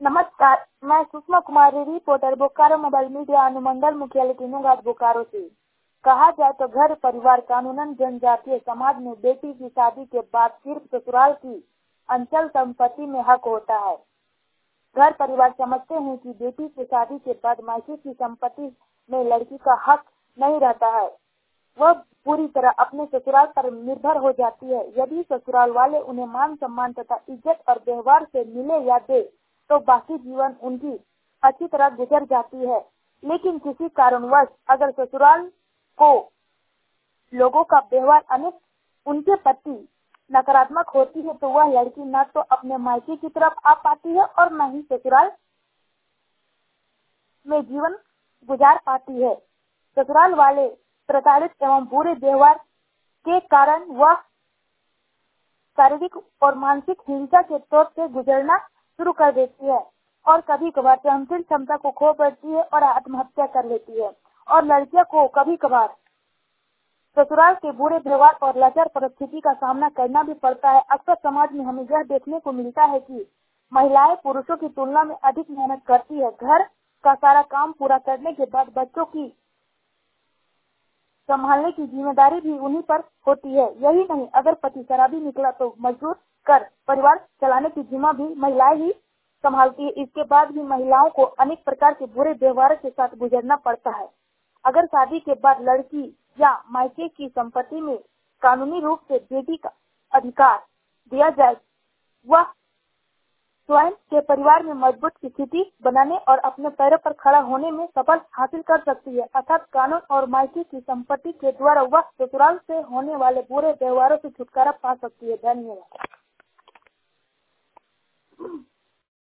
नमस्कार, मैं Sushma Kumari, reporter, Bokaro mobile media अनुमंडल मुख्यालय तीनों बोकारो से। कहा जाए तो घर परिवार कानूनन जनजातीय समाज में बेटी की शादी के बाद सिर्फ ससुराल की अंचल संपत्ति में हक होता है। घर परिवार समझते हैं कि बेटी की शादी के बाद मायके की संपत्ति में लड़की का हक नहीं रहता है, वह पूरी तरह अपने ससुराल पर निर्भर हो जाती है। यदि ससुराल वाले उन्हें मान सम्मान तथा इज्जत और व्यवहार से मिले या दे तो बाकी जीवन उनकी अच्छी तरह गुजर जाती है। लेकिन किसी कारणवश अगर ससुराल को लोगों का व्यवहार अनेक उनके प्रति नकारात्मक होती है तो वह लड़की न तो अपने मायके की तरफ आ पाती है और न ही ससुराल में जीवन गुजार पाती है। ससुराल वाले प्रताड़ित एवं बुरे व्यवहार के कारण वह शारीरिक और मानसिक हिंसा के तौर से गुजरना शुरू कर देती है और कभी कभार सहनशील क्षमता को खो बैठती है और आत्महत्या कर लेती है। और लड़कियों को कभी कभार ससुराल के बुरे व्यवहार और लाचार परिस्थिति का सामना करना भी पड़ता है। अक्सर समाज में हमें यह देखने को मिलता है कि महिलाएं पुरुषों की तुलना में अधिक मेहनत करती है। घर का सारा काम पूरा करने के बाद बच्चों की संभालने की जिम्मेदारी भी उन्हीं पर होती है। यही नहीं, अगर पति शराबी निकला तो मजदूर कर परिवार चलाने की जिम्मा भी महिलाएं ही संभालती है। इसके बाद भी महिलाओं को अनेक प्रकार के बुरे व्यवहार के साथ गुजरना पड़ता है। अगर शादी के बाद लड़की या मायके की संपत्ति में कानूनी रूप से बेटी का अधिकार दिया जाए, वह स्वयं के परिवार में मजबूत स्थिति बनाने और अपने पैरों पर खड़ा होने में सफल हासिल कर सकती है। अर्थात कानून और मायके की संपत्ति के द्वारा वह ससुराल से होने वाले बुरे व्यवहारों से छुटकारा पा सकती है। धन्यवाद।